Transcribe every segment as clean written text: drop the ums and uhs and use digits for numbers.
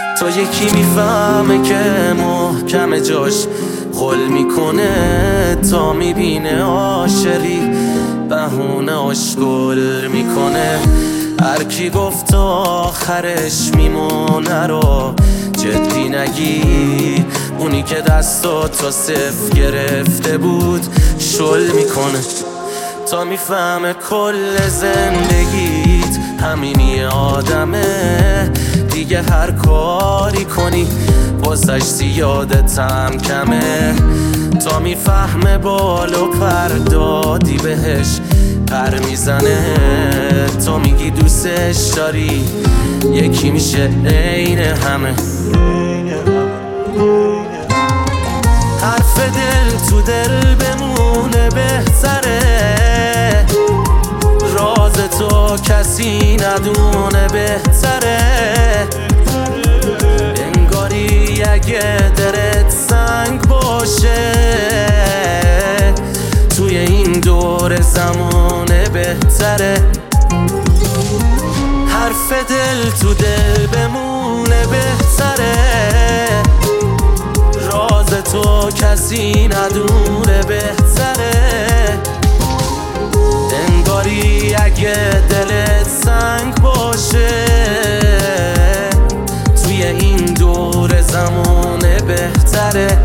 تا یکی میفهمه که محکم جاش خل میکنه، تا میبینه عاشقی بهونه آشگل میکنه. هر کی گفت آخرش میمونه رو جدی نگیر، اونی که دستاتو صفر گرفته بود شل میکنه. تا میفهمه کل زندگیت همینی آدمه، دیگه هر کاری کنی بازش زیادتم کمه. تا میفهمه بال و پر دادی بهش پر میزنه، تا میگی دوستش داری یکی میشه عین همه. حرف دل تو دل بمونه بهتره، راز تو کسی ندونه بهتره. انگاری اگه دلت سنگ باشه توی این دور زمانه بهتره. حرف دل تو دل بمونه بهتره، راز تو کسی ندونه بهتره. انگاری اگه دلت سنگ باشه توی این دور زمانه بهتره.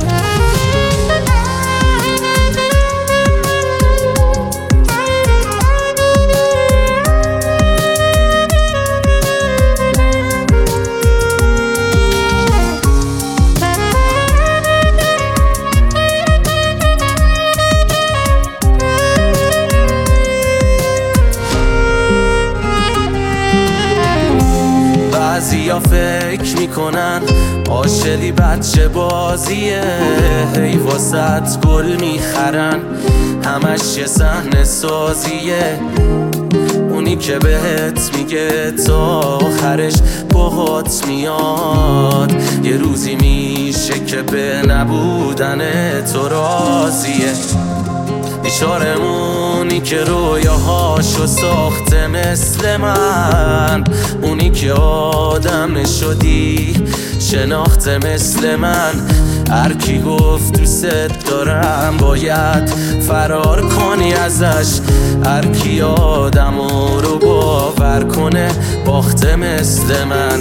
بعضیا فکر میکنن عاشقی بچه بازیه، هی واسط گل میخرن همش یه صحنه سازیه. اونی که بهت میگه تا آخرش باهات میاد، یه روزی میشه که به نبودن تو راضیه. بیچارمونی که رویاهاشو ساخته مثل من، اونی که آدم نشدی شناخته مثل من. هر کی گفت دوست دارم باید فرار کنی ازش، هر کی آدمو رو باور کنه باخته مثل من.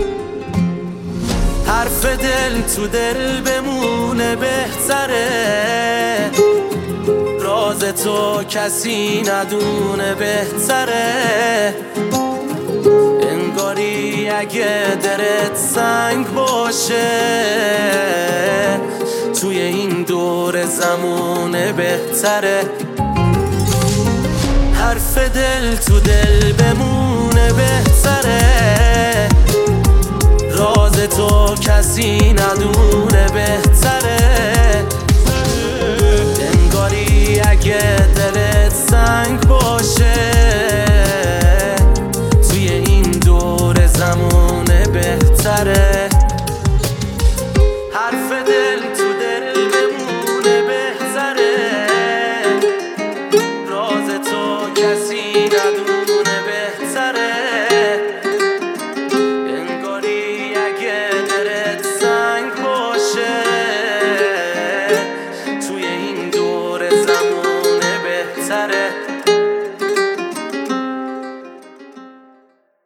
حرف دل تو دل بمونه بهتره، راز تو کسی ندونه بهتره. انگاری اگه دلت سنگ باشه توی این دور زمونه بهتره. حرف دل تو دل بمونه بهتره، راز تو کسی